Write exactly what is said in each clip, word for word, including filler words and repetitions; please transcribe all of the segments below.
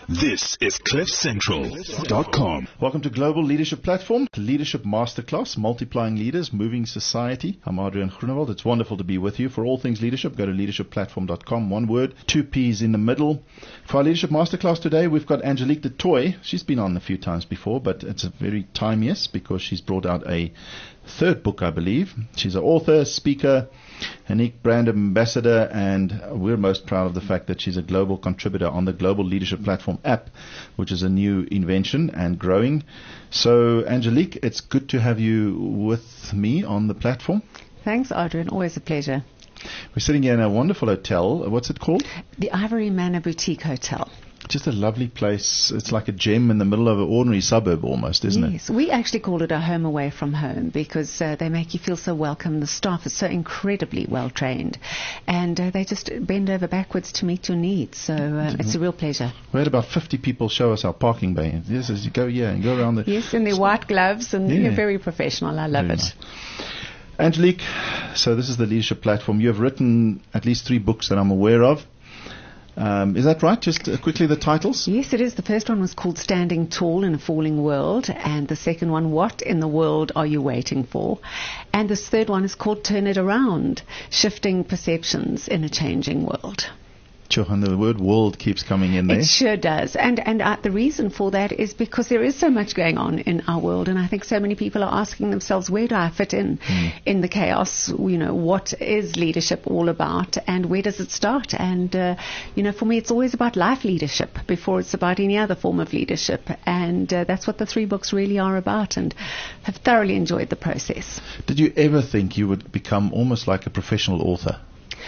This is cliff central dot com. Welcome to Global Leadership Platform, Leadership Masterclass, Multiplying Leaders, Moving Society. I'm Adrian Groenewald. It's wonderful to be with you. For all things leadership, go to leadership platform dot com. One word, two P's in the middle. For our Leadership Masterclass today, we've got Angelique de Tooy. She's been on a few times before, but it's a very timeless because she's brought out a third book, I believe. She's an author, speaker, unique brand ambassador, and we're most proud of the fact that she's a global contributor on the Global Leadership Platform app, which is a new invention and growing. So, Angelique, it's good to have you with me on the platform. Thanks, Adrian. Always a pleasure. We're sitting here in a wonderful hotel. What's it called? The Ivory Manor Boutique Hotel. Just a lovely place. It's like a gem in the middle of an ordinary suburb almost, isn't yes. it? Yes, we actually called it a home away from home because uh, they make you feel so welcome. The staff is so incredibly well trained, and uh, they just bend over backwards to meet your needs. So uh, it's a real pleasure. We had about fifty people show us our parking bay. Yes, as you go here and go around the... Yes, in their white gloves, and Yeah. you're very professional. I love Very it. nice. Angelique, so this is the Leadership Platform. You have written at least three books that I'm aware of. Um, is that right? Just uh, quickly the titles? Yes, it is. The first one was called Standing Tall in a Falling World, and the second one, What in the World Are You Waiting For? And this third one is called Turn It Around, Shifting Perceptions in a Changing World. Sure, and the word world keeps coming in there. It sure does. And and uh, the reason for that is because there is so much going on in our world, and I think so many people are asking themselves, where do I fit in mm. in the chaos? You know, what is leadership all about, and where does it start? And, uh, you know, for me, it's always about life leadership before it's about any other form of leadership. And uh, that's what the three books really are about, and have thoroughly enjoyed the process. Did you ever think you would become almost like a professional author?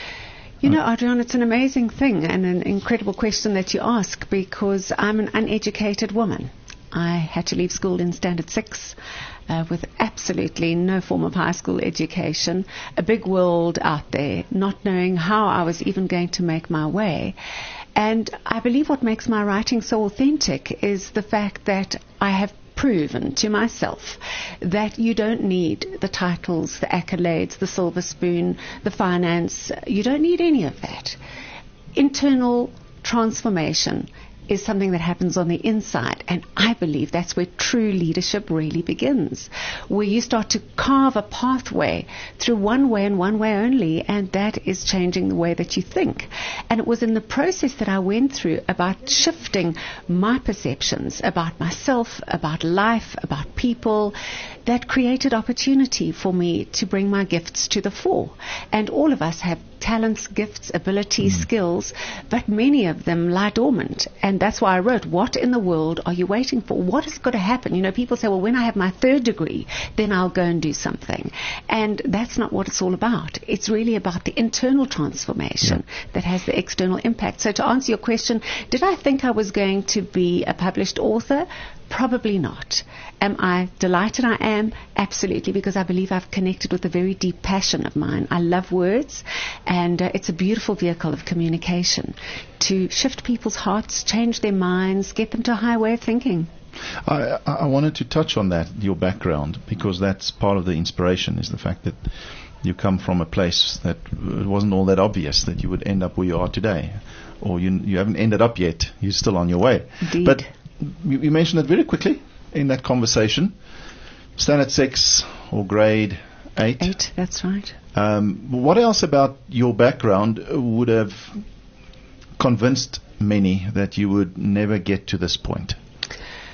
You know, Adrian, it's an amazing thing and an incredible question that you ask, because I'm an uneducated woman. I had to leave school in standard six uh, with absolutely no form of high school education, a big world out there, not knowing how I was even going to make my way. And I believe what makes my writing so authentic is the fact that I have proven to myself that you don't need the titles, the accolades, the silver spoon, the finance. You don't need any of that. Internal transformation is something that happens on the inside, and I believe that's where true leadership really begins, where you start to carve a pathway through one way and one way only, and that is changing the way that you think. And it was in the process that I went through about shifting my perceptions about myself, about life, about people, that created opportunity for me to bring my gifts to the fore. And all of us have talents, gifts, abilities, mm. skills, but many of them lie dormant. And that's why I wrote, what in the world are you waiting for? What is going to happen? You know, people say, well, when I have my third degree, then I'll go and do something. And that's not what it's all about. It's really about the internal transformation yeah. that has the external impact. So to answer your question, did I think I was going to be a published author? Probably not. Am I delighted? I am, absolutely, because I believe I've connected with a very deep passion of mine. I love words, and uh, it's a beautiful vehicle of communication to shift people's hearts, change their minds, get them to a higher way of thinking. I, I wanted to touch on that, your background, because that's part of the inspiration, is the fact that you come from a place that it wasn't all that obvious that you would end up where you are today, or you you haven't ended up yet. You're still on your way. Indeed. But you, you mentioned it very quickly in that conversation. Standard six or grade eight. Eight, that's right. Um, what else about your background would have convinced many that you would never get to this point? The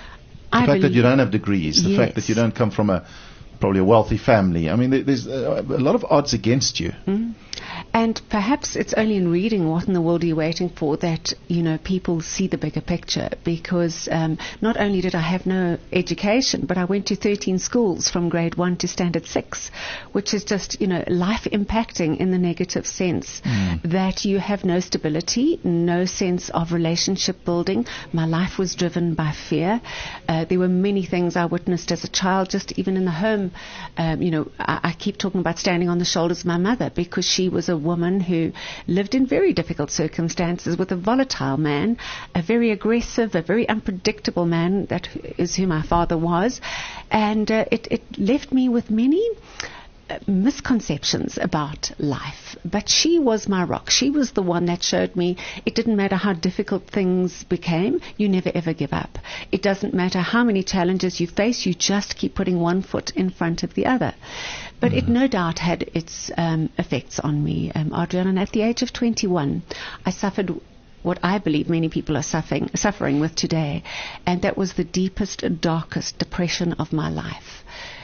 I fact that you don't have degrees, the yes. fact that you don't come from a probably a wealthy family. I mean, there, there's a, a lot of odds against you. Mm. And perhaps it's only in reading What in the World Are You Waiting For that, you know, people see the bigger picture, because um, not only did I have no education, but I went to thirteen schools from grade one to standard six, which is just, you know, life impacting in the negative sense, mm. that you have no stability, no sense of relationship building. My life was driven by fear. Uh, there were many things I witnessed as a child, just even in the home. Um, you know, I, I keep talking about standing on the shoulders of my mother, because she was a woman who lived in very difficult circumstances with a volatile man, a very aggressive, a very unpredictable man, that is who my father was. And uh, it, it left me with many uh, misconceptions about life. But she was my rock. She was the one that showed me it didn't matter how difficult things became, you never ever give up. It doesn't matter how many challenges you face, you just keep putting one foot in front of the other. But mm. it no doubt had its um, effects on me, um, Adrian. And at the age of twenty-one, I suffered what I believe many people are suffering, suffering with today, and that was the deepest, darkest depression of my life.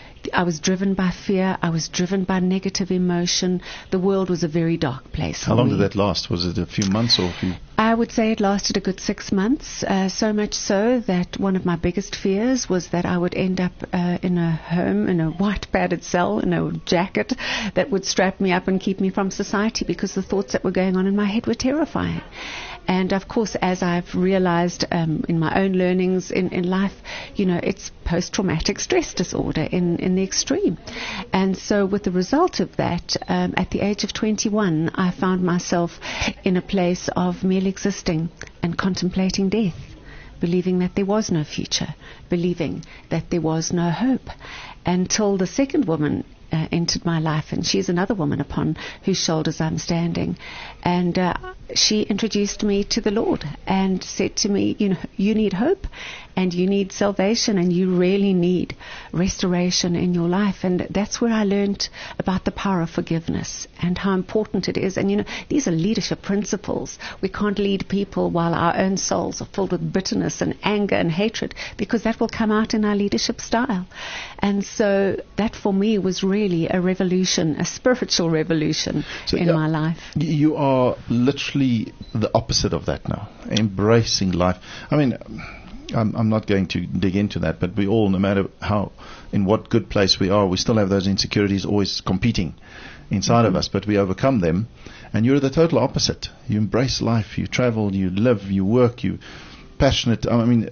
I was driven by fear. I was driven by negative emotion. The world was a very dark place. How long me. did that last? Was it a few months or a few? I would say it lasted a good six months, uh, so much so that one of my biggest fears was that I would end up uh, in a home, in a white padded cell, in a jacket that would strap me up and keep me from society, because the thoughts that were going on in my head were terrifying. And of course, as I've realized um, in my own learnings in, in life, you know, it's post-traumatic stress disorder in, in the extreme. And so with the result of that, um, at the age of twenty-one, I found myself in a place of merely existing and contemplating death, believing that there was no future, believing that there was no hope, until the second woman Uh, entered my life, and she's another woman upon whose shoulders I'm standing, and uh, she introduced me to the Lord and said to me, you know, you need hope and you need salvation and you really need restoration in your life. And that's where I learned about the power of forgiveness and how important it is. And you know, these are leadership principles. We can't lead people while our own souls are filled with bitterness and anger and hatred, because that will come out in our leadership style. And so that for me was really a revolution, a spiritual revolution so, in uh, my life. You are literally the opposite of that now, embracing life. I mean, I'm, I'm not going to dig into that, but we all, no matter how, in what good place we are, we still have those insecurities always competing inside mm-hmm. of us, but we overcome them. And you're the total opposite. You embrace life, you travel, you live, you work, you passionate. I mean,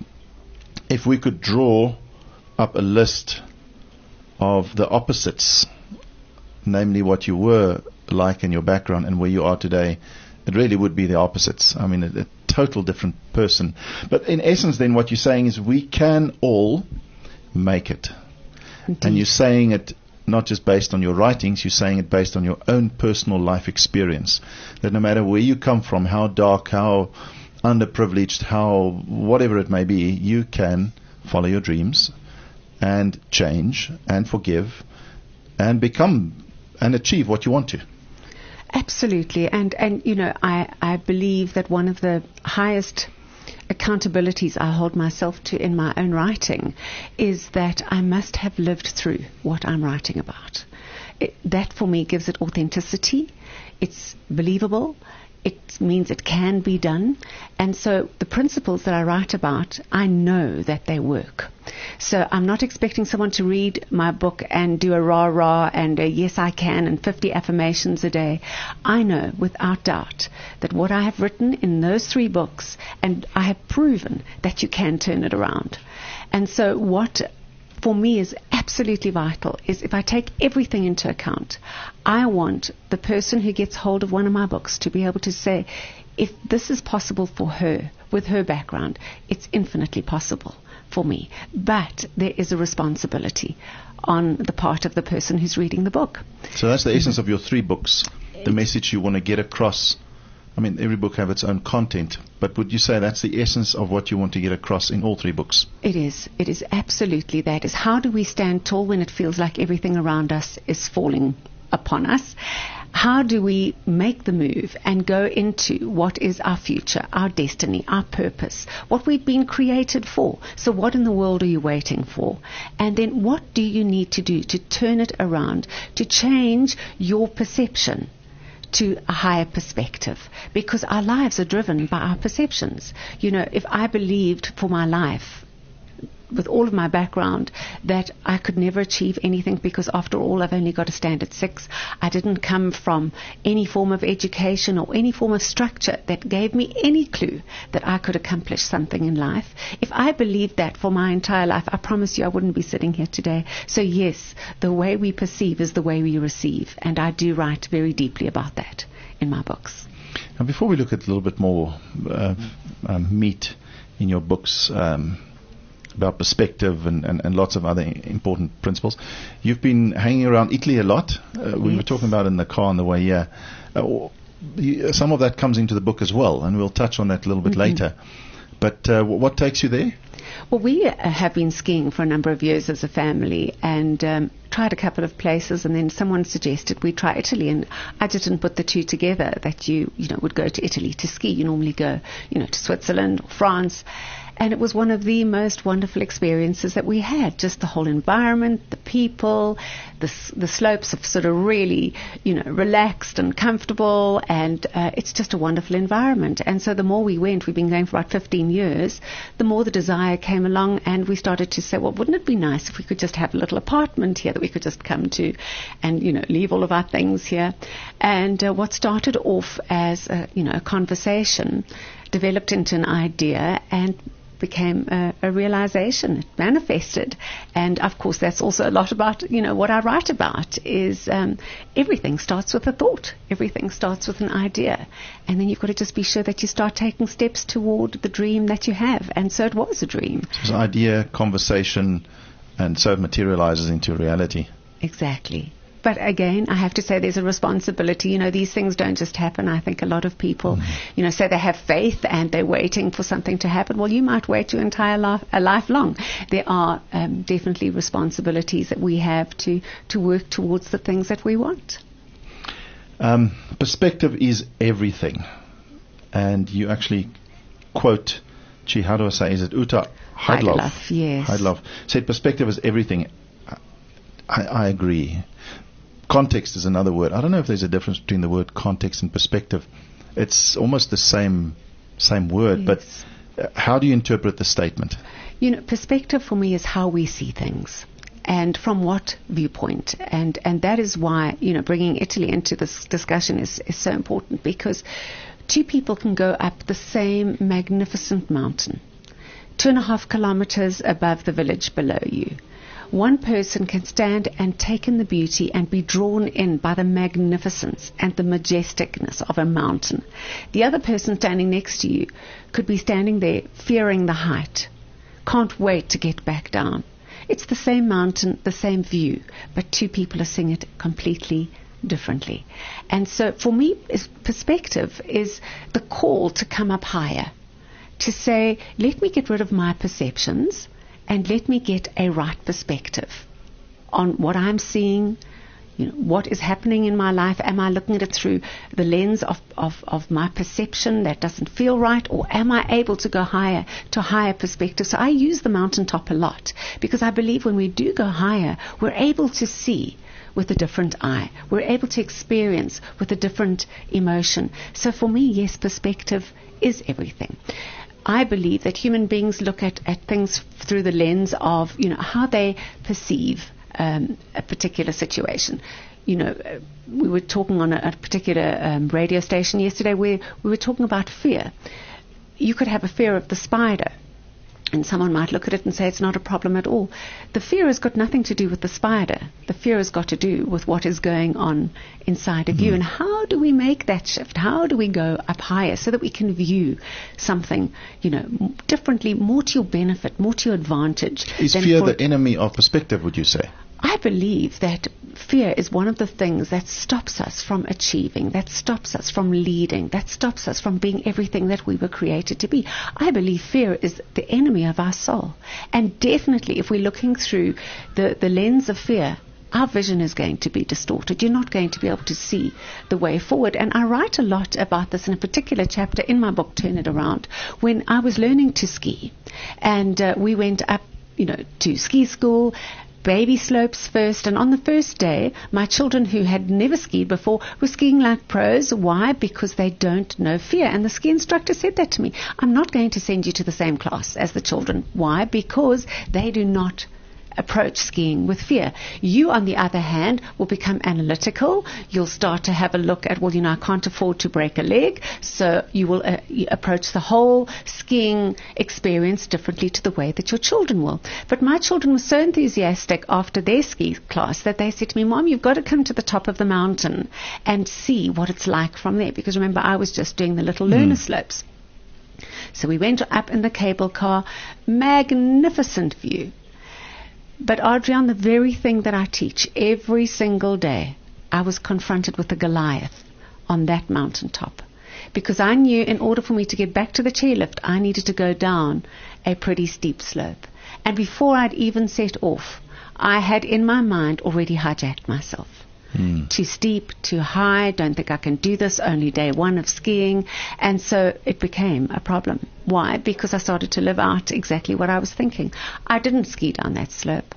if we could draw up a list of the opposites, namely what you were like in your background and where you are today, it really would be the opposites. I mean, a, a total different person. But in essence, then, what you're saying is we can all make it. Indeed. And you're saying it not just based on your writings, you're saying it based on your own personal life experience. That no matter where you come from, how dark, how underprivileged, how whatever it may be, you can follow your dreams and change and forgive and become and achieve what you want to. Absolutely. And, and you know, I, I believe that one of the highest accountabilities I hold myself to in my own writing is that I must have lived through what I'm writing about. It, that for me gives it authenticity. It's believable. It means it can be done. And so the principles that I write about, I know that they work. So I'm not expecting someone to read my book and do a rah-rah and a yes I can and fifty affirmations a day. I know without doubt that what I have written in those three books, and I have proven that you can turn it around. And so what for me is absolutely vital is if I take everything into account, I want the person who gets hold of one of my books to be able to say, if this is possible for her with her background, it's infinitely possible for me. But there is a responsibility on the part of the person who's reading the book. So that's the mm-hmm. essence of your three books, the message you want to get across. I mean, every book have its own content, but would you say that's the essence of what you want to get across in all three books? It is. It is absolutely that. Is how do we stand tall when it feels like everything around us is falling upon us? How do we make the move and go into what is our future, our destiny, our purpose, what we've been created for? So what in the world are you waiting for? And then what do you need to do to turn it around, to change your perception to a higher perspective? Because our lives are driven by our perceptions. You know, if I believed for my life, with all of my background, that I could never achieve anything because after all I've only got a standard six, I didn't come from any form of education or any form of structure that gave me any clue that I could accomplish something in life. If I believed that for my entire life, I promise you I wouldn't be sitting here today. So yes, the way we perceive is the way we receive, and I do write very deeply about that in my books. Now before we look at a little bit more uh, um, meat in your books, um, about perspective and, and, and lots of other important principles. You've been hanging around Italy a lot. Uh, we yes. were talking about it in the car on the way here. Uh, you, some of that comes into the book as well, and we'll touch on that a little bit mm-hmm. later. But uh, what takes you there? Well, we uh, have been skiing for a number of years as a family, and um, tried a couple of places, and then someone suggested we try Italy, and I didn't put the two together, that you, you know, would go to Italy to ski. You normally go, you know, to Switzerland or France. And it was one of the most wonderful experiences that we had. Just the whole environment, the people, the the slopes are sort of really, you know, relaxed and comfortable, and uh, it's just a wonderful environment. And so the more we went, we've been going for about fifteen years, the more the desire came along, and we started to say, well, wouldn't it be nice if we could just have a little apartment here that we could just come to and, you know, leave all of our things here. And uh, what started off as, a, you know, a conversation developed into an idea and became a, a realization. It manifested. And of course that's also a lot about, you know, what I write about is um, everything starts with a thought. Everything starts with an idea. And then you've got to just be sure that you start taking steps toward the dream that you have. And so it was a dream. So it's an idea, conversation, and so it materializes into reality. Exactly. But again, I have to say there's a responsibility. You know, these things don't just happen. I think a lot of people, mm. you know, say they have faith and they're waiting for something to happen. Well, you might wait your entire life, a life long. There are um, definitely responsibilities that we have to, to work towards the things that we want. Um, perspective is everything. And you actually quote, gee, how do I say, is it Uta Haidlov? Haidlov, yes. Haidlov said perspective is everything. I, I agree. Context is another word. I don't know if there's a difference between the word context and perspective. It's almost the same same word, yes. But uh, how do you interpret the statement? You know, perspective for me is how we see things and from what viewpoint. And, and that is why, you know, bringing Italy into this discussion is, is so important, because two people can go up the same magnificent mountain, two and a half kilometers above the village below you. One person can stand and take in the beauty and be drawn in by the magnificence and the majesticness of a mountain. The other person standing next to you could be standing there fearing the height, can't wait to get back down. It's the same mountain, the same view, but two people are seeing it completely differently. And so for me, is perspective is the call to come up higher, to say, let me get rid of my perceptions and let me get a right perspective on what I'm seeing, you know, what is happening in my life. Am I looking at it through the lens of, of, of my perception that doesn't feel right, or am I able to go higher, to a higher perspective? So I use the mountaintop a lot, because I believe when we do go higher, we're able to see with a different eye. We're able to experience with a different emotion. So for me, yes, perspective is everything. I believe that human beings look at, at things through the lens of, you know, how they perceive um, a particular situation. You know, uh, we were talking on a, a particular um, radio station yesterday where we were talking about fear. You could have a fear of the spider, and someone might look at it and say it's not a problem at all. The fear has got nothing to do with the spider. The fear has got to do with what is going on inside of mm. you. And how do we make that shift? How do we go up higher so that we can view something, you know, m- differently, more to your benefit, more to your advantage? Is fear the enemy of perspective, would you say? I believe that fear is one of the things that stops us from achieving, that stops us from leading, that stops us from being everything that we were created to be. I believe fear is the enemy of our soul. And definitely if we're looking through the, the lens of fear, our vision is going to be distorted. You're not going to be able to see the way forward. And I write a lot about this in a particular chapter in my book, Turn It Around, when I was learning to ski. And uh, we went up, you know, to ski school, baby slopes first, and on the first day my children, who had never skied before, were skiing like pros. Why? Because they don't know fear. And the ski instructor said that to me. I'm not going to send you to the same class as the children. Why? Because they do not approach skiing with fear. You, on the other hand, will become analytical. You'll start to have a look at, well, you know, I can't afford to break a leg, so you will uh, you approach the whole skiing experience differently to the way that your children will. But my children were so enthusiastic after their ski class that they said to me, Mom, you've got to come to the top of the mountain and see what it's like from there. Because remember, I was just doing the little learner mm. slopes. So we went up in the cable car, magnificent view. But Adrian, the very thing that I teach every single day, I was confronted with a Goliath on that mountaintop. Because I knew in order for me to get back to the chairlift, I needed to go down a pretty steep slope. And before I'd even set off, I had in my mind already hijacked myself. Mm. Too steep, too high, don't think I can do this, only day one of skiing. And so it became a problem. Why? Because I started to live out exactly what I was thinking. I didn't ski down that slope.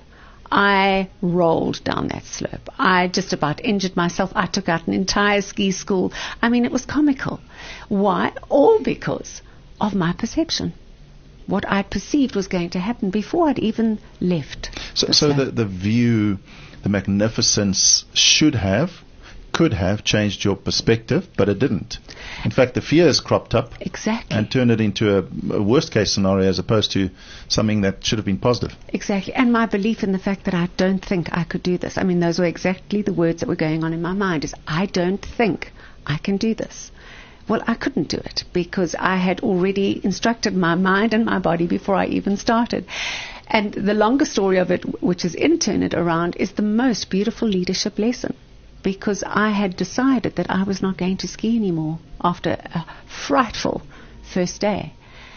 I rolled down that slope. I just about injured myself. I took out an entire ski school. I mean, it was comical. Why? All because of my perception. What I perceived was going to happen before I'd even left. So, the, so the, the view, the magnificence should have, could have changed your perspective, but it didn't. In fact, the fears cropped up exactly and turned it into a, a worst-case scenario as opposed to something that should have been positive. Exactly. And my belief in the fact that I don't think I could do this. I mean, those were exactly the words that were going on in my mind, is I don't think I can do this. Well, I couldn't do it because I had already instructed my mind and my body before I even started. And the longer story of it, which is interned around, is the most beautiful leadership lesson. Because I had decided that I was not going to ski anymore after a frightful first day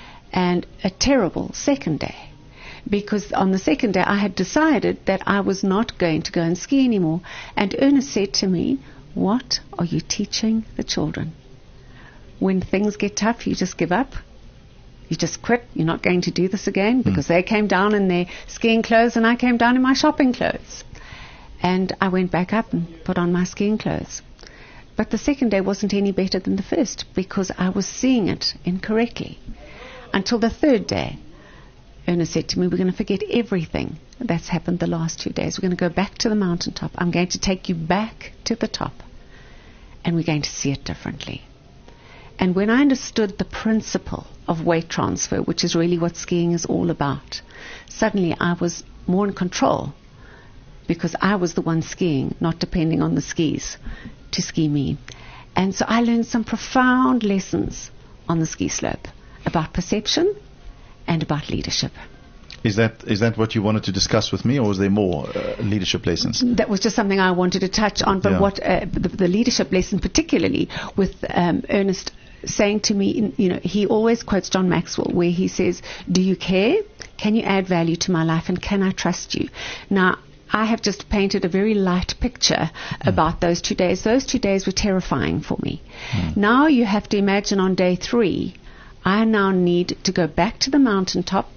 and a terrible second day. Because on the second day I had decided that I was not going to go and ski anymore. And Ernest said to me, "What are you teaching the children? When things get tough, you just give up. You just quit. You're not going to do this again." Because mm. they came down in their skiing clothes and I came down in my shopping clothes. And I went back up and put on my skiing clothes. But the second day wasn't any better than the first because I was seeing it incorrectly. Until the third day, Ernest said to me, "We're going to forget everything that's happened the last two days. We're going to go back to the mountaintop. I'm going to take you back to the top. And we're going to see it differently." And when I understood the principle of weight transfer, which is really what skiing is all about, suddenly I was more in control. Because I was the one skiing, not depending on the skis to ski me. And so I learned some profound lessons on the ski slope about perception and about leadership. Is that is that what you wanted to discuss with me, or was there more uh, leadership lessons? That was just something I wanted to touch on, but yeah. what uh, the, the leadership lesson, particularly with um, Ernest saying to me, you know, he always quotes John Maxwell, where he says, "Do you care? Can you add value to my life? And can I trust you?" Now, I have just painted a very light picture mm. about those two days. Those two days were terrifying for me. Mm. Now you have to imagine on day three, I now need to go back to the mountaintop.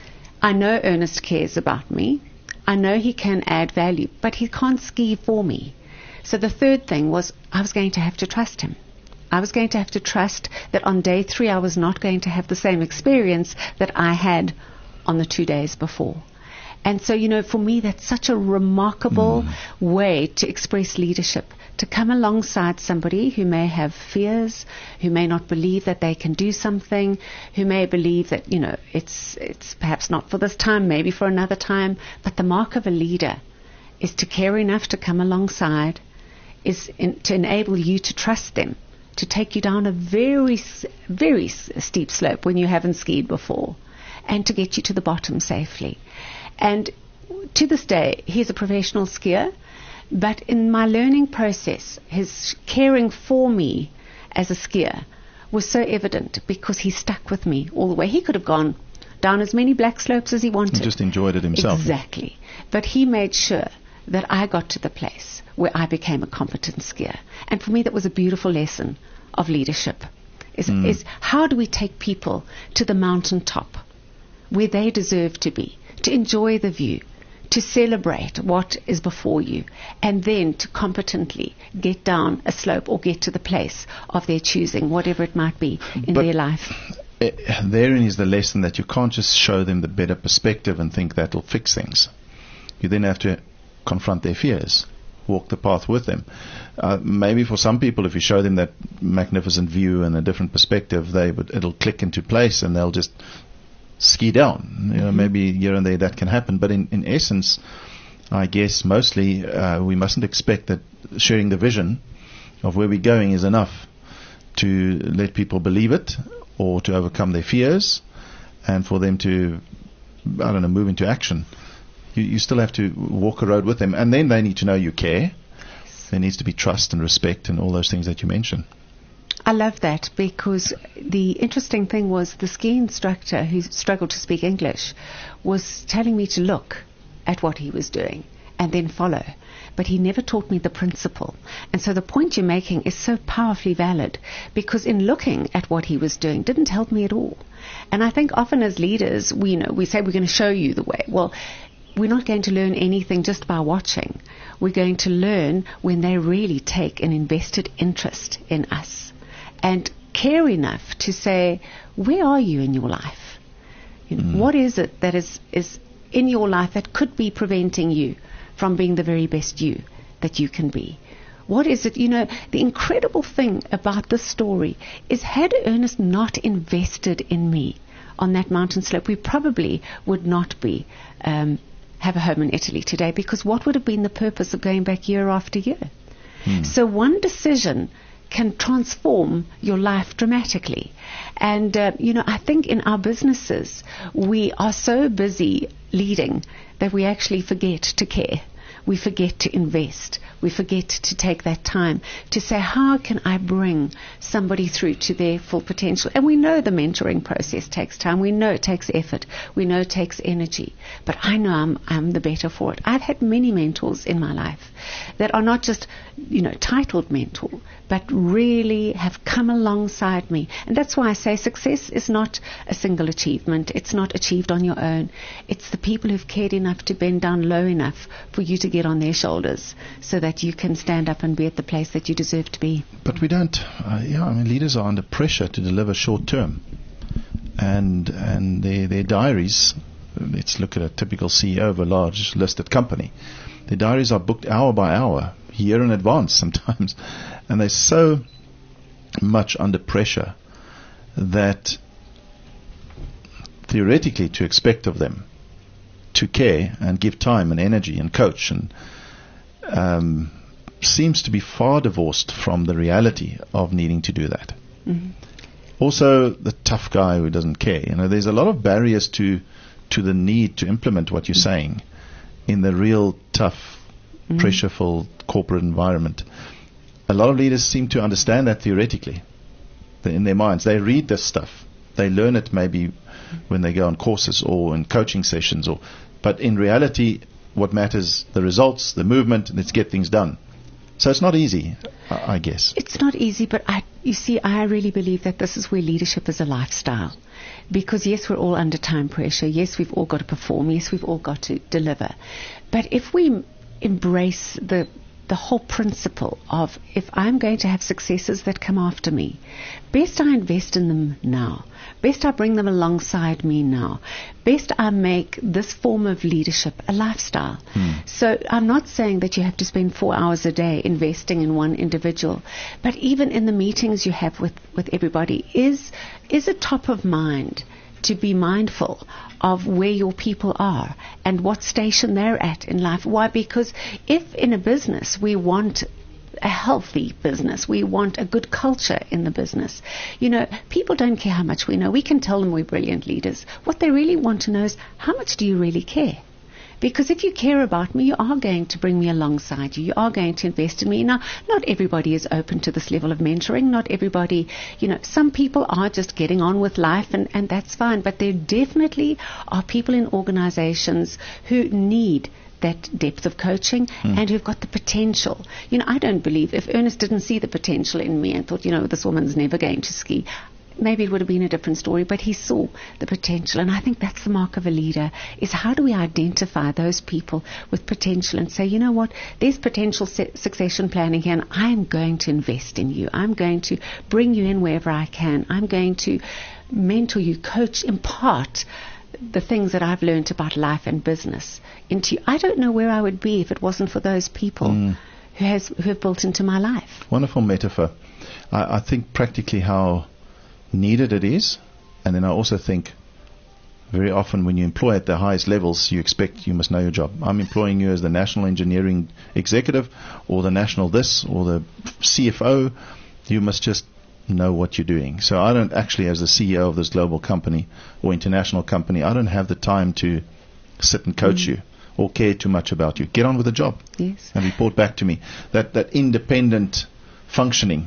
I know Ernest cares about me. I know he can add value, but he can't ski for me. So the third thing was I was going to have to trust him. I was going to have to trust that on day three I was not going to have the same experience that I had on the two days before. And so, you know, for me, that's such a remarkable mm. way to express leadership, to come alongside somebody who may have fears, who may not believe that they can do something, who may believe that, you know, it's it's perhaps not for this time, maybe for another time. But the mark of a leader is to care enough to come alongside, is in, to enable you to trust them, to take you down a very, very steep slope when you haven't skied before, and to get you to the bottom safely. And to this day, he's a professional skier, but in my learning process, his caring for me as a skier was so evident because he stuck with me all the way. He could have gone down as many black slopes as he wanted. He just enjoyed it himself. Exactly. But he made sure that I got to the place where I became a competent skier. And for me, that was a beautiful lesson of leadership, is, mm. is how do we take people to the mountaintop where they deserve to be, to enjoy the view, to celebrate what is before you, and then to competently get down a slope or get to the place of their choosing, whatever it might be in but their life. Uh, therein is the lesson that you can't just show them the better perspective and think that'll fix things. You then have to confront their fears, walk the path with them. Uh, maybe for some people, if you show them that magnificent view and a different perspective, they would, it'll click into place and they'll just ski down. You know, mm-hmm. Maybe here and there that can happen, but in, in essence, I guess mostly uh, we mustn't expect that sharing the vision of where we're going is enough to let people believe it or to overcome their fears, and for them to, I don't know, move into action. You, you still have to walk a road with them, and then they need to know you care. There needs to be trust and respect and all those things that you mentioned. I love that, because the interesting thing was the ski instructor who struggled to speak English was telling me to look at what he was doing and then follow. But he never taught me the principle. And so the point you're making is so powerfully valid, because in looking at what he was doing didn't help me at all. And I think often as leaders, we, you know, we say we're going to show you the way. Well, we're not going to learn anything just by watching. We're going to learn when they really take an invested interest in us and care enough to say, where are you in your life? You know, mm. What is it that is, is in your life that could be preventing you from being the very best you that you can be? What is it? You know, the incredible thing about this story is, had Ernest not invested in me on that mountain slope, we probably would not be um, have a home in Italy today, because what would have been the purpose of going back year after year? Mm. So one decision can transform your life dramatically. And, uh, you know, I think in our businesses, we are so busy leading that we actually forget to care. We forget to invest. We forget to take that time to say, how can I bring somebody through to their full potential? And we know the mentoring process takes time. We know it takes effort. We know it takes energy. But I know I'm, I'm the better for it. I've had many mentors in my life that are not just, you know, titled mentor, but really have come alongside me. And that's why I say success is not a single achievement. It's not achieved on your own. It's the people who've cared enough to bend down low enough for you to get on their shoulders so that you can stand up and be at the place that you deserve to be. But we don't, uh, yeah, I mean, leaders are under pressure to deliver short term. And and their, their diaries, let's look at a typical C E O of a large listed company. Their diaries are booked hour by hour, year in advance sometimes. And they're so much under pressure that theoretically to expect of them to care and give time and energy and coach and um, seems to be far divorced from the reality of needing to do that. Mm-hmm. Also, the tough guy who doesn't care. You know, there's a lot of barriers to to the need to implement what you're mm-hmm. saying in the real tough, mm-hmm. pressureful corporate environment. A lot of leaders seem to understand that theoretically in their minds. They read this stuff. They learn it maybe when they go on courses or in coaching sessions, or but in reality what matters, the results, the movement, let's get things done. So it's not easy, I guess. It's not easy, but I, you see, I really believe that this is where leadership is a lifestyle. Because yes, we're all under time pressure. Yes, we've all got to perform. Yes, we've all got to deliver. But if we embrace the the whole principle of, if I'm going to have successes that come after me, best I invest in them now. Best I bring them alongside me now. Best I make this form of leadership a lifestyle. Hmm. So I'm not saying that you have to spend four hours a day investing in one individual, but even in the meetings you have with, with everybody, is is it top of mind to be mindful of where your people are and what station they're at in life. Why? Because if in a business we want a healthy business, we want a good culture in the business, you know, people don't care how much we know. We can tell them we're brilliant leaders. What they really want to know is, how much do you really care? Because if you care about me, you are going to bring me alongside you. You are going to invest in me. Now, not everybody is open to this level of mentoring. Not everybody, you know, some people are just getting on with life, and, and that's fine. But there definitely are people in organizations who need that depth of coaching mm. and who've got the potential. You know, I don't believe, if Ernest didn't see the potential in me and thought, you know, this woman's never going to ski, maybe it would have been a different story, but he saw the potential. And I think that's the mark of a leader, is how do we identify those people with potential and say, you know what, there's potential se- succession planning here, and I'm going to invest in you. I'm going to bring you in wherever I can. I'm going to mentor you, coach, impart the things that I've learned about life and business into you. I don't know where I would be if it wasn't for those people mm. who has who have built into my life. Wonderful metaphor. I, I think practically how needed it is, and then I also think very often when you employ at the highest levels, you expect you must know your job. I'm employing you as the national engineering executive or the national this or the C F O. You must just know what you're doing. So I don't actually, as the C E O of this global company or international company, I don't have the time to sit and coach mm. you or care too much about you. Get on with the job. Yes. And report back to me. That that independent functioning.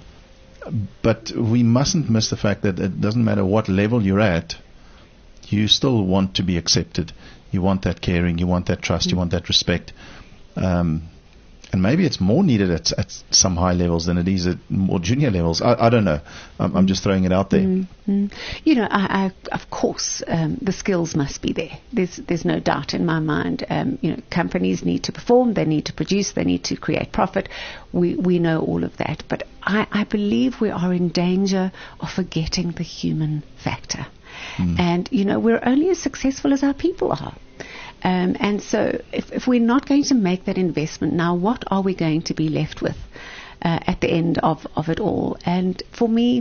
But we mustn't miss the fact that it doesn't matter what level you're at, you still want to be accepted. You want that caring, you want that trust, mm. you want that respect. Um, and maybe it's more needed at, at some high levels than it is at more junior levels. I, I don't know. I'm, I'm just throwing it out there. Mm-hmm. You know, I, I, of course, um, the skills must be there. There's, there's no doubt in my mind. Um, you know, companies need to perform, they need to produce, they need to create profit. We, we know all of that. But I, I believe we are in danger of forgetting the human factor. Mm. And, you know, we're only as successful as our people are. Um, and so if, if we're not going to make that investment now, what are we going to be left with uh, at the end of, of it all? And for me,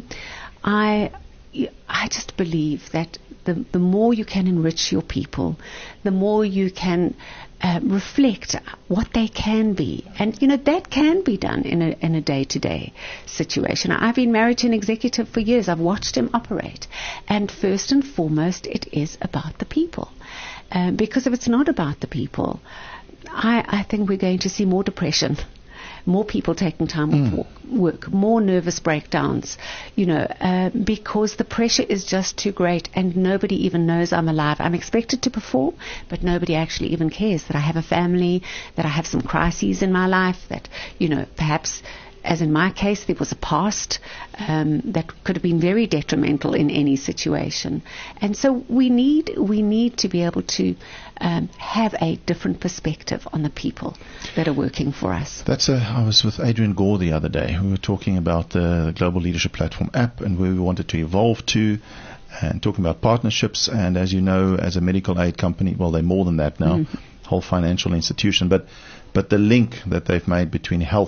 I I just believe that the, the more you can enrich your people, the more you can uh, reflect what they can be. And, you know, that can be done in a, in a day-to-day situation. I've been married to an executive for years. I've watched him operate. And first and foremost, it is about the people. Um, because if it's not about the people, I, I think we're going to see more depression, more people taking time mm. off work, more nervous breakdowns, you know, uh, because the pressure is just too great and nobody even knows I'm alive. I'm expected to perform, but nobody actually even cares that I have a family, that I have some crises in my life, that, you know, perhaps, as in my case, there was a past um, that could have been very detrimental in any situation. And so we need we need to be able to um, have a different perspective on the people that are working for us. That's a, I was with Adrian Gore the other day. We were talking about the Global Leadership Platform app and where we wanted to evolve to, and talking about partnerships. And as you know, as a medical aid company, well, they're more than that now, mm-hmm. whole financial institution. But but the link that they've made between health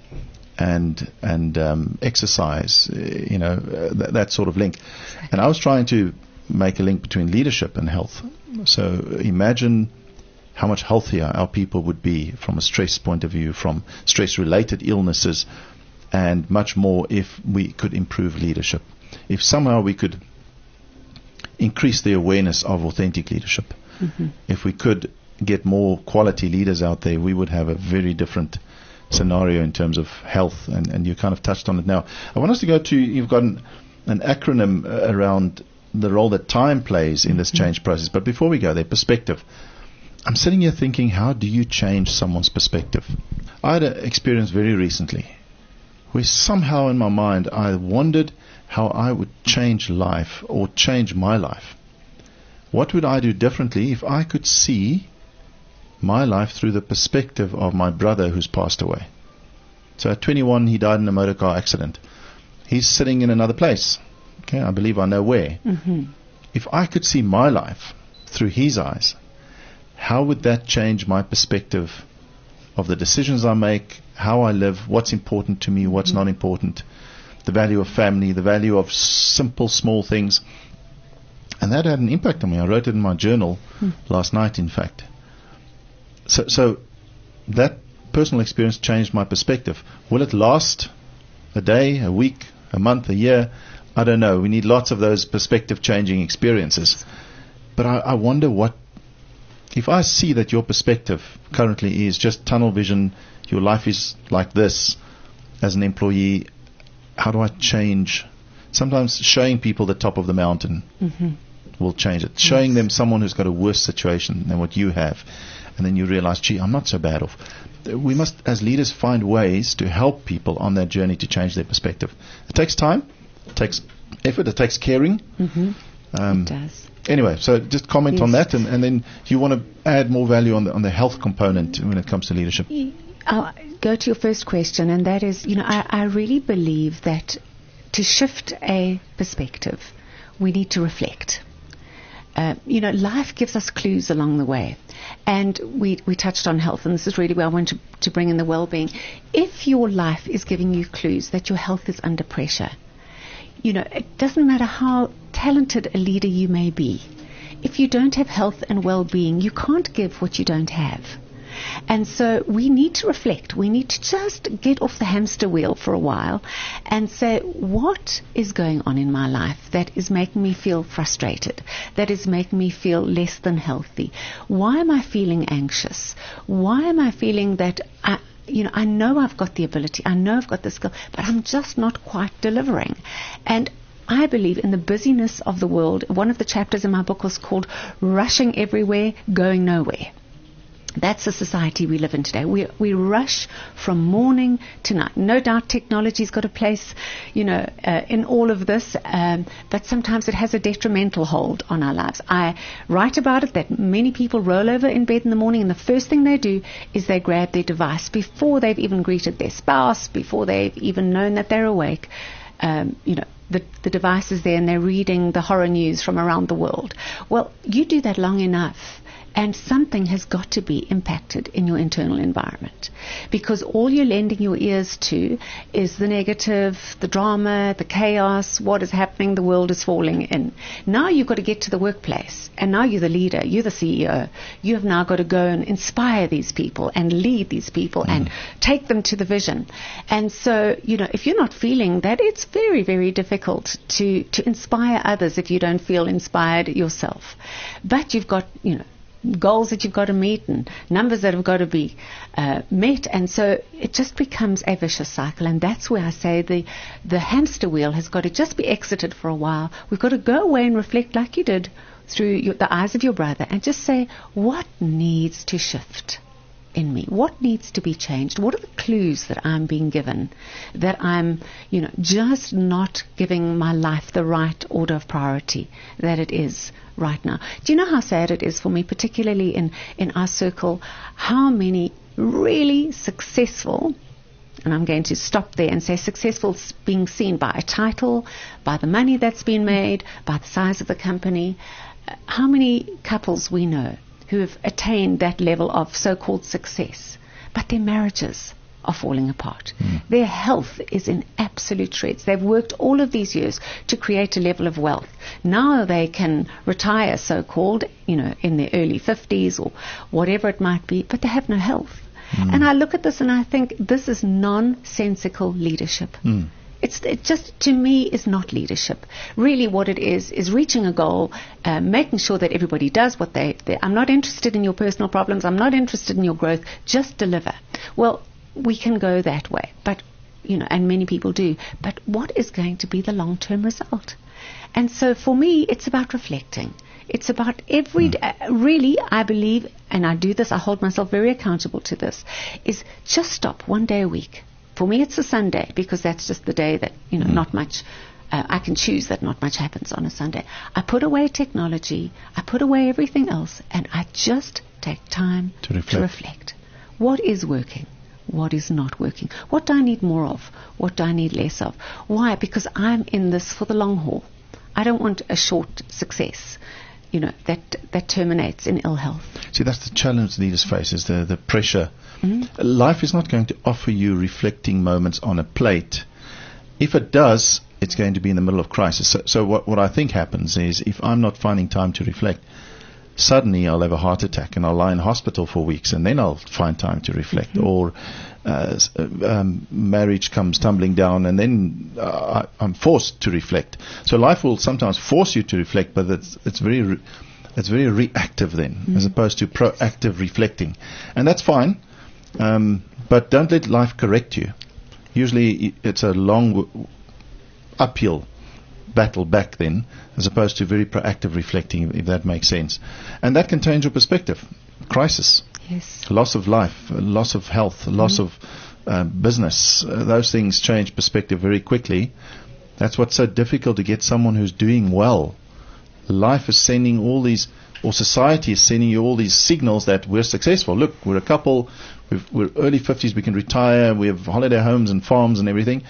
and and um, exercise, you know, uh, th- that sort of link. And I was trying to make a link between leadership and health. So imagine how much healthier our people would be from a stress point of view, from stress-related illnesses, and much more if we could improve leadership. If somehow we could increase the awareness of authentic leadership, mm-hmm. if we could get more quality leaders out there, we would have a very different scenario in terms of health, and, and you kind of touched on it now. I want us to go to, you've got an, an acronym uh, around the role that time plays in this mm-hmm. change process. But before we go there, perspective. I'm sitting here thinking, how do you change someone's perspective? I had an experience very recently where somehow in my mind I wondered how I would change life or change my life. What would I do differently if I could see my life through the perspective of my brother who's passed away? So at twenty-one, he died in a motor car accident. He's sitting in another place. Okay, I believe I know where. Mm-hmm. If I could see my life through his eyes, how would that change my perspective of the decisions I make, how I live, what's important to me, what's mm-hmm. not important, the value of family, the value of simple, small things. And that had an impact on me. I wrote it in my journal mm. last night, in fact. So, so that personal experience changed my perspective. Will it last a day, a week, a month, a year? I don't know. We need lots of those perspective-changing experiences. But I, I wonder what, if I see that your perspective currently is just tunnel vision, your life is like this as an employee, how do I change? Sometimes showing people the top of the mountain mm-hmm. will change it. Yes. Showing them someone who's got a worse situation than what you have. And then you realize, gee, I'm not so bad off. We must, as leaders, find ways to help people on that journey to change their perspective. It takes time, it takes effort, it takes caring. Mm-hmm. Um, it does. Anyway, so just comment yes. on that, and, and then you want to add more value on the on the health component when it comes to leadership. I'll go to your first question, and that is, you know, I, I really believe that to shift a perspective, we need to reflect. Uh, you know, life gives us clues along the way. And we, we touched on health, and this is really where I want to, to bring in the well-being. If your life is giving you clues that your health is under pressure, you know, it doesn't matter how talented a leader you may be. If you don't have health and well-being, you can't give what you don't have. And so we need to reflect. We need to just get off the hamster wheel for a while and say, what is going on in my life that is making me feel frustrated, that is making me feel less than healthy? Why am I feeling anxious? Why am I feeling that I, you know, I know I've got the ability, I know I've got the skill, but I'm just not quite delivering. And I believe in the busyness of the world. One of the chapters in my book was called Rushing Everywhere, Going Nowhere. That's the society we live in today. We we rush from morning to night. No doubt technology's got a place, you know, uh, in all of this, um, but sometimes it has a detrimental hold on our lives. I write about it that many people roll over in bed in the morning, and the first thing they do is they grab their device before they've even greeted their spouse, before they've even known that they're awake. Um, you know, the, the device is there and they're reading the horror news from around the world. Well, you do that long enough, and something has got to be impacted in your internal environment, because all you're lending your ears to is the negative, the drama, the chaos, what is happening, the world is falling in. Now you've got to get to the workplace, and now you're the leader, you're the C E O. You have now got to go and inspire these people and lead these people mm. and take them to the vision. And so, you know, if you're not feeling that, it's very, very difficult to, to inspire others if you don't feel inspired yourself. But you've got, you know, goals that you've got to meet and numbers that have got to be uh, met, and so it just becomes a vicious cycle. And that's where I say the the hamster wheel has got to just be exited for a while. We've got to go away and reflect like you did through your, the eyes of your brother, and just say, what needs to shift in me? What needs to be changed? What are the clues that I'm being given that I'm, you know, just not giving my life the right order of priority that it is right now? Do you know how sad it is for me, particularly in, in our circle, how many really successful, and I'm going to stop there and say successful being seen by a title, by the money that's been made, by the size of the company, how many couples we know who have attained that level of so-called success, but their marriages are falling apart. Mm. Their health is in absolute shreds. They've worked all of these years to create a level of wealth. Now they can retire, so-called, you know, in their early fifties or whatever it might be, but they have no health. Mm. And I look at this and I think this is nonsensical leadership. Mm. It's it just, to me, is not leadership. Really what it is, is reaching a goal, uh, making sure that everybody does what they, they... I'm not interested in your personal problems. I'm not interested in your growth. Just deliver. Well, we can go that way, but, you know, and many people do. But what is going to be the long-term result? And so for me, it's about reflecting. It's about every day, uh, really, I believe, and I do this, I hold myself very accountable to this, is just stop one day a week. For me, it's a Sunday, because that's just the day that, you know, mm. not much, uh, I can choose that not much happens on a Sunday. I put away technology, I put away everything else, and I just take time to reflect. to reflect. What is working? What is not working? What do I need more of? What do I need less of? Why? Because I'm in this for the long haul. I don't want a short success, you know, that that terminates in ill health. See, that's the challenge leaders face, is the, the pressure. Mm-hmm. Life is not going to offer you reflecting moments on a plate. If it does, it's going to be in the middle of crisis. So, so what, what I think happens is, if I'm not finding time to reflect, suddenly I'll have a heart attack and I'll lie in hospital for weeks, and then I'll find time to reflect. Mm-hmm. Or uh, um, marriage comes tumbling down, and then uh, I'm forced to reflect. So life will sometimes force you to reflect, but it's, it's very re- it's very reactive then, mm-hmm. as opposed to proactive reflecting. And that's fine, um, but don't let life correct you. Usually it's a long w- uphill battle back then, as opposed to very proactive reflecting, if that makes sense. And that can change your perspective. Crisis, yes, loss of life, loss of health, loss mm-hmm. of uh, business, uh, those things change perspective very quickly. That's what's so difficult, to get someone who's doing well. Life is sending all these, or society is sending you all these signals that we're successful. Look, we're a couple, we've, we're early fifties, we can retire, we have holiday homes and farms and everything.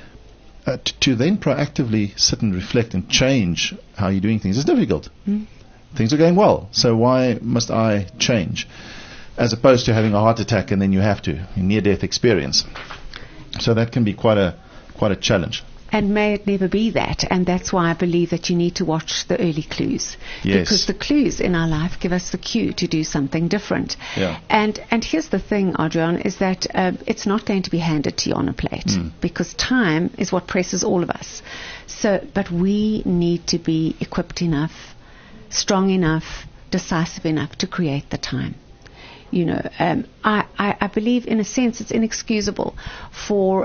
Uh, to, to then proactively sit and reflect and change how you're doing things is difficult. Mm. Things are going well, so why must I change? As opposed to having a heart attack and then you have to, a near-death experience. So that can be quite a quite a challenge. And may it never be that. And that's why I believe that you need to watch the early clues. Yes. Because the clues in our life give us the cue to do something different. Yeah. And and here's the thing, Adrian, is that uh, it's not going to be handed to you on a plate. Mm. Because time is what presses all of us. So, but we need to be equipped enough, strong enough, decisive enough to create the time. You know, um, I, I, I believe in a sense it's inexcusable for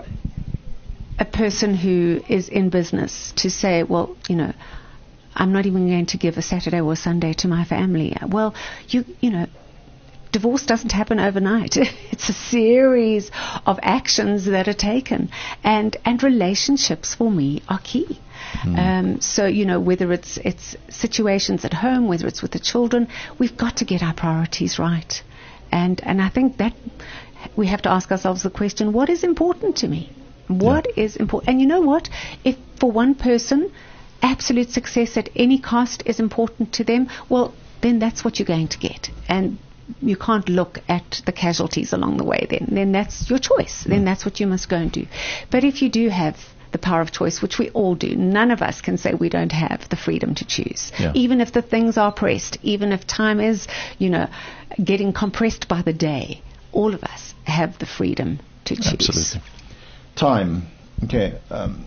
a person who is in business to say, well, you know, I'm not even going to give a Saturday or a Sunday to my family. Well, you, you know, divorce doesn't happen overnight. It's a series of actions that are taken. And, and relationships for me are key. Mm. Um, so, you know, whether it's, it's situations at home, whether it's with the children, we've got to get our priorities right. And, and I think that we have to ask ourselves the question, what is important to me? What yeah. is important? And you know what? If for one person, absolute success at any cost is important to them, well, then that's what you're going to get. And you can't look at the casualties along the way then. Then that's your choice. Mm. Then that's what you must go and do. But if you do have the power of choice, which we all do, none of us can say we don't have the freedom to choose. Yeah. Even if the things are pressed, even if time is, you know, getting compressed by the day, all of us have the freedom to choose. Absolutely. Time. Okay. Um,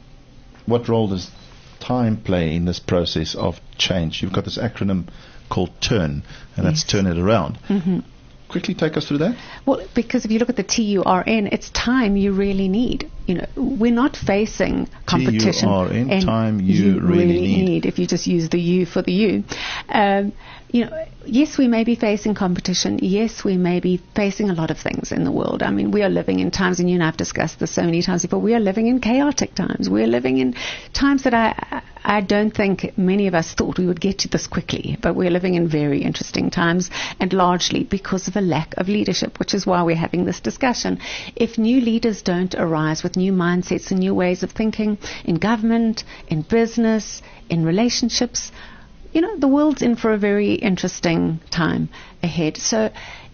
what role does time play in this process of change? You've got this acronym called TURN, and yes. that's turn it around. Mm-hmm. Quickly take us through that. Well, because if you look at the T U R N, it's time you really need. You know, we're not facing competition. T U R N, and time you, you really, really need. need. If you just use the U for the U. Um, you know, yes, we may be facing competition. Yes, we may be facing a lot of things in the world. I mean, we are living in times, and you and I have discussed this so many times before, we are living in chaotic times. We are living in times that I, I don't think many of us thought we would get to this quickly, but we're living in very interesting times, and largely because of a lack of leadership, which is why we're having this discussion. If new leaders don't arise with new mindsets and new ways of thinking in government, in business, in relationships, you know, the world's in for a very interesting time ahead. So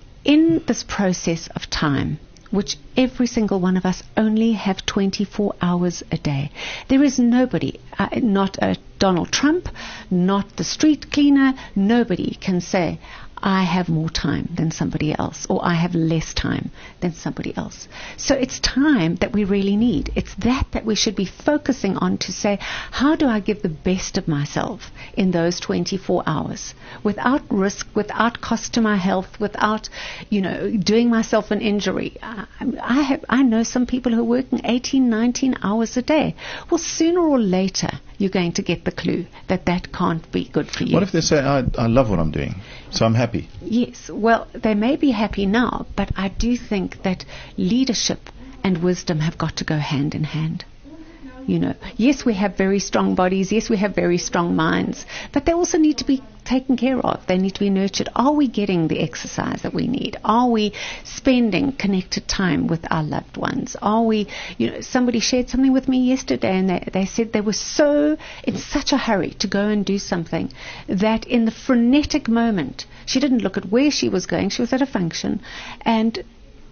in this process of time, which every single one of us only have twenty-four hours a day, there is nobody, uh, not a Donald Trump, not the street cleaner, nobody can say, I have more time than somebody else, or I have less time than somebody else. So it's time that we really need. It's that that we should be focusing on to say, how do I give the best of myself in those twenty-four hours without risk, without cost to my health, without, you know, doing myself an injury. I, I have, I know some people who are working eighteen, nineteen hours a day. Well, sooner or later, you're going to get the clue that that can't be good for you. What if they say, I, I love what I'm doing, so I'm happy? Yes, well, they may be happy now, but I do think that leadership and wisdom have got to go hand in hand. You know, yes, we have very strong bodies, yes, we have very strong minds, but they also need to be taken care of. They need to be nurtured. Are we getting the exercise that we need? Are we spending connected time with our loved ones? Are we, you know, somebody shared something with me yesterday, and they, they said they were so in such a hurry to go and do something that in the frenetic moment, she didn't look at where she was going. She was at a function and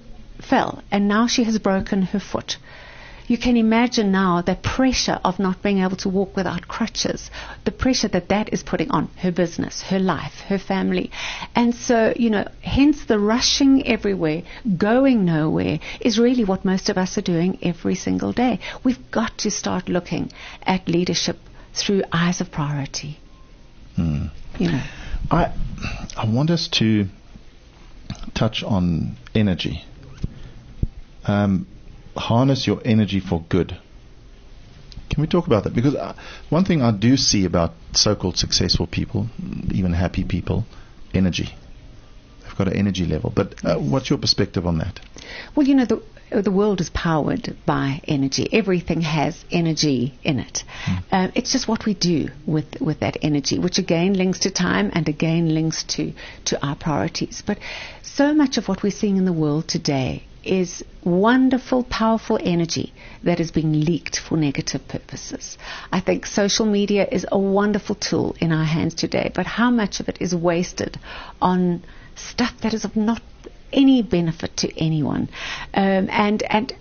fell, and now she has broken her foot. You can imagine now the pressure of not being able to walk without crutches, the pressure that that is putting on her business, her life, her family. And so, you know, hence the rushing everywhere, going nowhere is really what most of us are doing every single day. We've got to start looking at leadership through eyes of priority. Hmm. You know, I, I want us to touch on energy. Um, harness your energy for good. Can we talk about that? Because uh, one thing I do see about so-called successful people, even happy people, energy. They've got an energy level. But uh, what's your perspective on that? Well, you know, the the world is powered by energy. Everything has energy in it. Mm. Uh, it's just what we do with, with that energy, which again links to time and again links to, to our priorities. But so much of what we're seeing in the world today is wonderful, powerful energy that is being leaked for negative purposes. I think social media is a wonderful tool in our hands today, but how much of it is wasted on stuff that is of not any benefit to anyone? Um, and and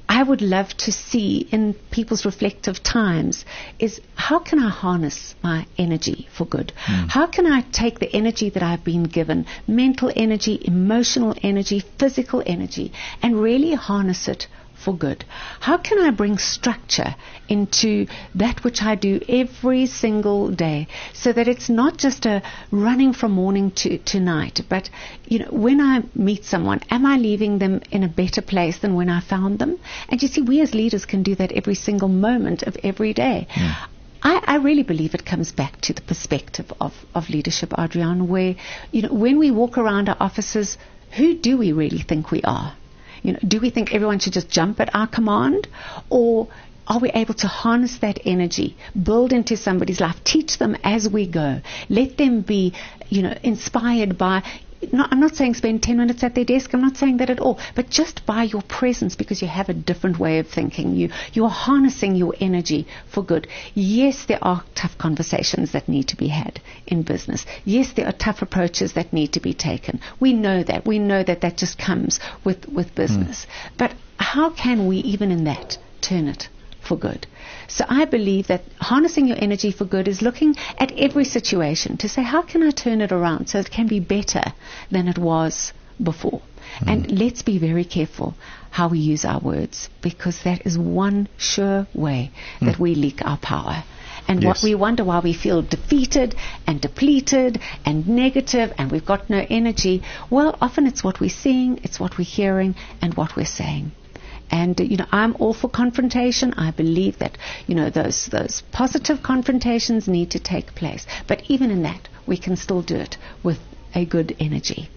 I would love to see in people's reflective times is, how can I harness my energy for good? Mm. How can I take the energy that I've been given, mental energy, emotional energy, physical energy, and really harness it for good? How can I bring structure into that which I do every single day, so that it's not just a running from morning to, to night, but you know, when I meet someone, am I leaving them in a better place than when I found them? And you see, we as leaders can do that every single moment of every day. Mm. I, I really believe it comes back to the perspective of, of leadership, Adriaan, where, you know, when we walk around our offices, who do we really think we are? You know, do we think everyone should just jump at our command? Or are we able to harness that energy, build into somebody's life, teach them as we go, let them be, you know, inspired by, not, I'm not saying spend ten minutes at their desk, I'm not saying that at all, but just by your presence, because you have a different way of thinking. You, you are harnessing your energy for good. Yes, there are tough conversations that need to be had in business. Yes, there are tough approaches that need to be taken. We know that. We know that that just comes with, with business. Mm. But how can we, even in that, turn it for good? So I believe that harnessing your energy for good is looking at every situation to say, how can I turn it around so it can be better than it was before? Mm. And let's be very careful how we use our words, because that is one sure way mm. that we leak our power. And yes. what we wonder why we feel defeated and depleted and negative and we've got no energy. Well, often it's what we're seeing, it's what we're hearing, and what we're saying. And, you know, I'm all for confrontation. I believe that, you know, those those positive confrontations need to take place. But even in that, we can still do it with a good energy.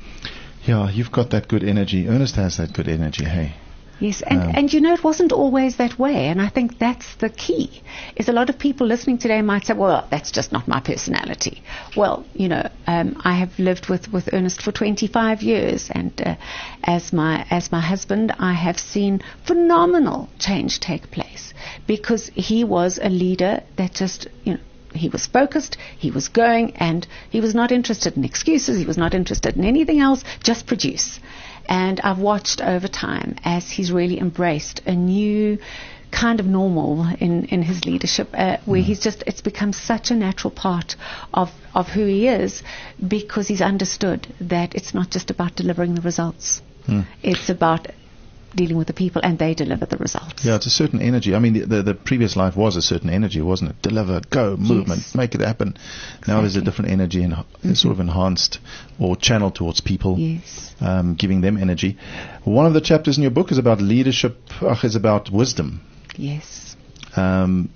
Yeah, you've got that good energy. Ernest has that good energy, hey? Yes, and, um, and you know, it wasn't always that way, and I think that's the key, is a lot of people listening today might say, well, that's just not my personality. Well, you know, um, I have lived with, with Ernest for twenty-five years, and uh, as my as my husband, I have seen phenomenal change take place, because he was a leader that just, you know, he was focused, he was going, and he was not interested in excuses, he was not interested in anything else, just produce. And I've watched over time as he's really embraced a new kind of normal in, in his leadership, uh, where mm. he's just, it's become such a natural part of, of who he is, because he's understood that it's not just about delivering the results. Mm. It's about dealing with the people, and they deliver the results. Yeah, it's a certain energy. I mean, the, the, the previous life was a certain energy, wasn't it? Deliver, go, movement, yes. make it happen. Exactly. Now there's a different energy, and mm-hmm. sort of enhanced or channeled towards people, yes. um, giving them energy. One of the chapters in your book is about leadership, uh, is about wisdom. Yes. Um,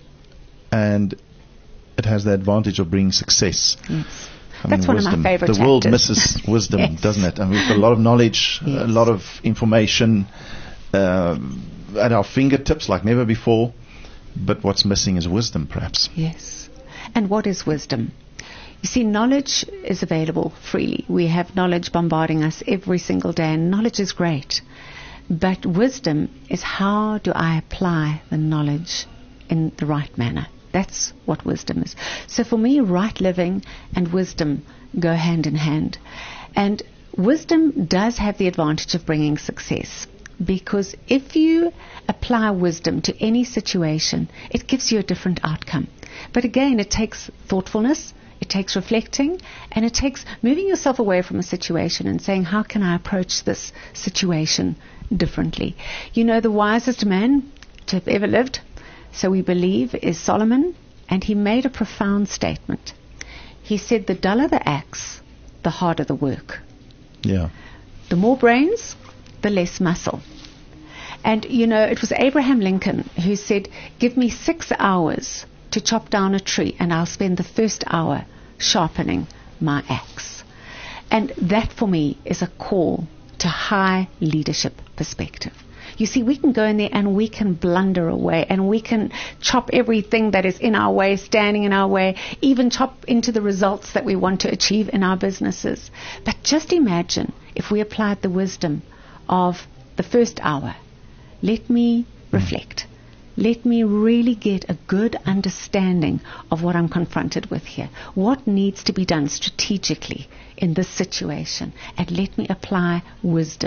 and it has the advantage of bringing success. Yes. I That's mean, one wisdom. of my favorite The chapters. world misses wisdom, yes. doesn't it? I mean, we've got a lot of knowledge, yes. a lot of information uh, at our fingertips like never before. But what's missing is wisdom, perhaps. Yes. And what is wisdom? You see, knowledge is available freely. We have knowledge bombarding us every single day, and knowledge is great. But wisdom is, how do I apply the knowledge in the right manner? That's what wisdom is. So for me, right living and wisdom go hand in hand. And wisdom does have the advantage of bringing success, because if you apply wisdom to any situation, it gives you a different outcome. But again, it takes thoughtfulness, it takes reflecting, and it takes moving yourself away from a situation and saying, how can I approach this situation differently? You know, the wisest man to have ever lived, so we believe, is Solomon, and he made a profound statement. He said, the duller the axe, the harder the work. Yeah. The more brains, the less muscle. And, you know, it was Abraham Lincoln who said, give me six hours to chop down a tree, and I'll spend the first hour sharpening my axe. And that, for me, is a call to high leadership perspective. You see, we can go in there and we can blunder away, and we can chop everything that is in our way, standing in our way, even chop into the results that we want to achieve in our businesses. But just imagine if we applied the wisdom of the first hour. Let me reflect. Let me really get a good understanding of what I'm confronted with here. What needs to be done strategically in this situation? And let me apply wisdom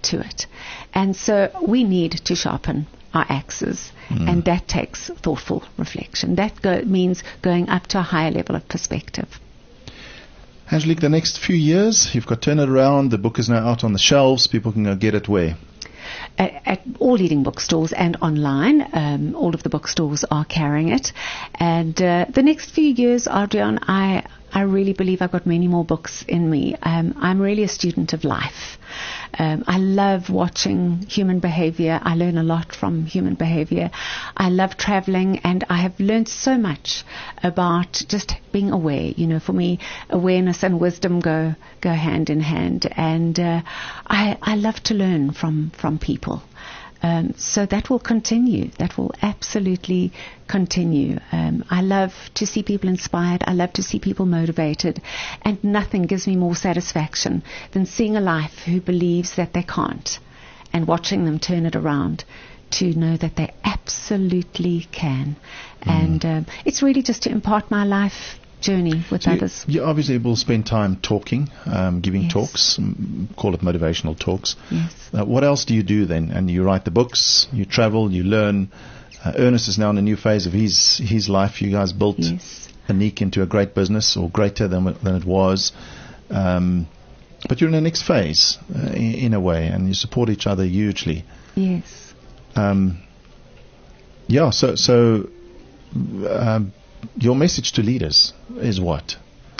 to it. And so we need to sharpen our axes, mm. and that takes thoughtful reflection. That go- means going up to a higher level of perspective. Angelique, the next few years, you've got Turn It Around. The book is now out on the shelves. People can go get it where? At, at all leading bookstores and online. Um, all of the bookstores are carrying it. And uh, the next few years, Adrian, I, I really believe I've got many more books in me. Um, I'm really a student of life. Um, I love watching human behavior. I learn a lot from human behavior. I love traveling, and I have learned so much about just being aware. You know, for me, awareness and wisdom go go hand in hand, and uh, I I love to learn from from people. Um, so that will continue. That will absolutely continue. Um, I love to see people inspired. I love to see people motivated. And nothing gives me more satisfaction than seeing a life who believes that they can't and watching them turn it around to know that they absolutely can. Mm. And um, it's really just to impart my life journey with so others. You, you obviously will spend time talking, um, giving yes. talks, um, call it motivational talks. Yes. Uh, what else do you do then? And you write the books, you travel, you learn. Uh, Ernest is now in a new phase of his his life. You guys built yes. Anique into a great business, or greater than than it was. Um, but you're in the next phase, uh, in, in a way, and you support each other hugely. Yes. Um, yeah. So so. Um, Your message to leaders is what?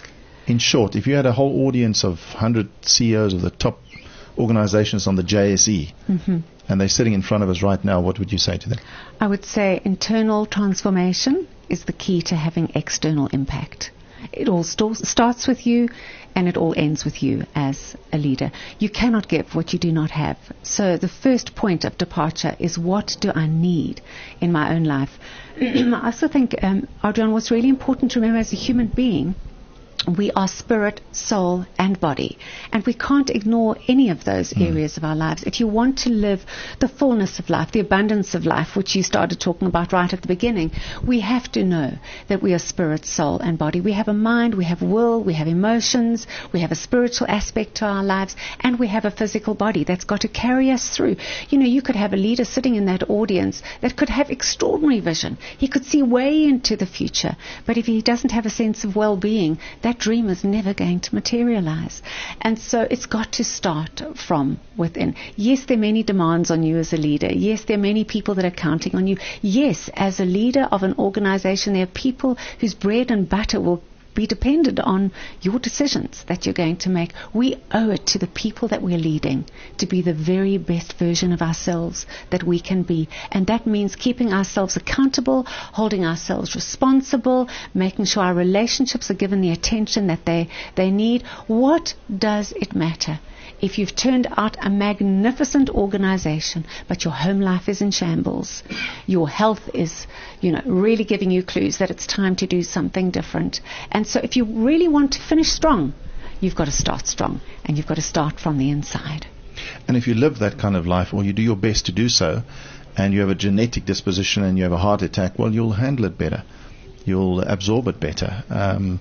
In short, if you had a whole audience of one hundred C E Os of the top organizations on the J S E, mm-hmm. and they're sitting in front of us right now, what would you say to them? I would say internal transformation is the key to having external impact. It all st- starts with you, and it all ends with you as a leader. You cannot give what you do not have. So the first point of departure is, what do I need in my own life? I also think, um, Adrian, what's really important to remember as a human being, we are spirit, soul, and body. And we can't ignore any of those mm. areas of our lives. If you want to live the fullness of life, the abundance of life, which you started talking about right at the beginning, we have to know that we are spirit, soul, and body. We have a mind, we have will, we have emotions, we have a spiritual aspect to our lives, and we have a physical body that's got to carry us through. You know, you could have a leader sitting in that audience that could have extraordinary vision. He could see way into the future. But if he doesn't have a sense of well-being, that dream is never going to materialize. And so it's got to start from within. Yes, there are many demands on you as a leader. Yes, there are many people that are counting on you. Yes, as a leader of an organization, there are people whose bread and butter will be dependent on your decisions that you're going to make. We owe it to the people that we're leading to be the very best version of ourselves that we can be. And that means keeping ourselves accountable, holding ourselves responsible, making sure our relationships are given the attention that they, they need. What does it matter if you've turned out a magnificent organization, but your home life is in shambles? Your health is, you know, really giving you clues that it's time to do something different. And so if you really want to finish strong, you've got to start strong, and you've got to start from the inside. And if you live that kind of life, or you do your best to do so, and you have a genetic disposition and you have a heart attack, well, you'll handle it better. You'll absorb it better. Um,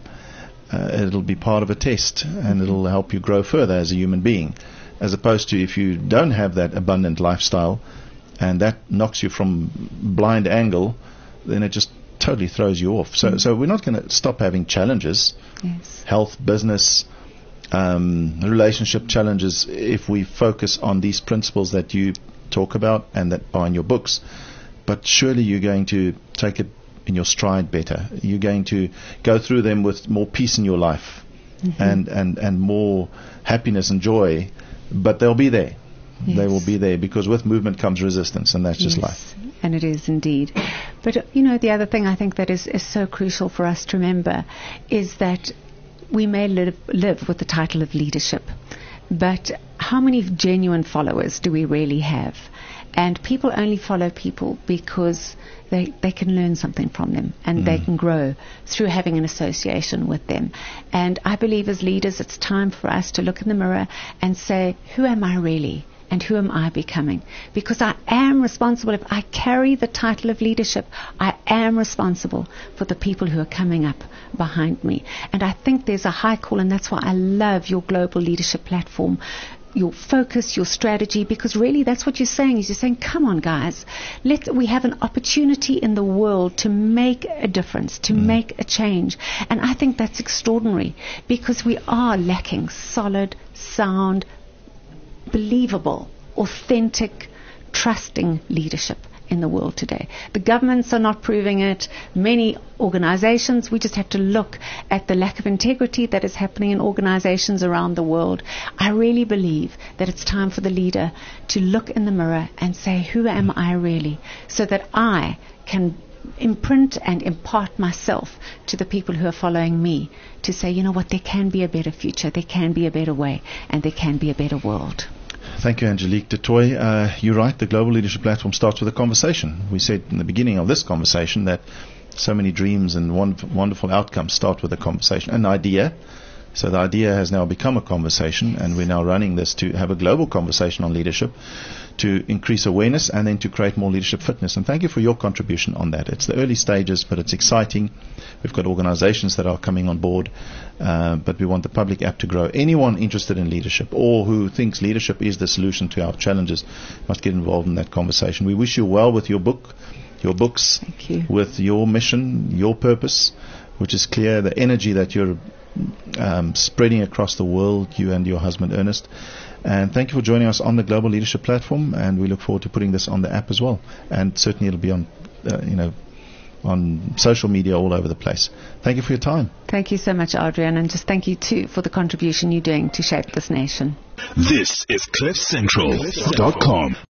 Uh, it'll be part of a test, and it'll help you grow further as a human being, as opposed to if you don't have that abundant lifestyle and that knocks you from blind angle, then it just totally throws you off. So, mm. so we're not going to stop having challenges, yes. health, business, um, relationship challenges, if we focus on these principles that you talk about and that are in your books. But surely you're going to take it in your stride better. You're going to go through them with more peace in your life, mm-hmm. and, and, and more happiness and joy, but they'll be there. Yes. They will be there, because with movement comes resistance, and that's just yes. life. And it is indeed. But, uh, you know, the other thing I think that is, is so crucial for us to remember is that we may live, live with the title of leadership, but how many genuine followers do we really have? And people only follow people because they, they can learn something from them, and mm. they can grow through having an association with them. And I believe as leaders, it's time for us to look in the mirror and say, who am I really? And who am I becoming? Because I am responsible. If I carry the title of leadership, I am responsible for the people who are coming up behind me. And I think there's a high call, and that's why I love your global leadership platform. your focus, your strategy, because really that's what you're saying, is you're saying, come on guys, let we have an opportunity in the world to make a difference, to mm. make a change. And I think that's extraordinary, because we are lacking solid, sound, believable, authentic, trusting leadership in the world today. The governments are not proving it. Many organizations, we just have to look at the lack of integrity that is happening in organizations around the world. I really believe that it's time for the leader to look in the mirror and say, who am I really? So that I can imprint and impart myself to the people who are following me, to say, you know what, there can be a better future, there can be a better way, and there can be a better world. Thank you, Angelique du Toit. Uh, you're right, the Global Leadership Platform starts with a conversation. We said in the beginning of this conversation that so many dreams and wonderful, wonderful outcomes start with a conversation, an idea. So the idea has now become a conversation, and we're now running this to have a global conversation on leadership, to increase awareness and then to create more leadership fitness. And thank you for your contribution on that. It's the early stages, but it's exciting. We've got organizations that are coming on board, uh, but we want the public app to grow. Anyone interested in leadership or who thinks leadership is the solution to our challenges must get involved in that conversation. We wish you well with your book, your books, Thank you. With your mission, your purpose, which is clear, the energy that you're um, spreading across the world, you and your husband Ernest. And thank you for joining us on the Global Leadership Platform, and we look forward to putting this on the app as well. And certainly it'll be on, uh, you know, on social media all over the place. Thank you for your time. Thank you so much, Adrian, and just thank you too for the contribution you're doing to shape this nation. This is cliff central dot com.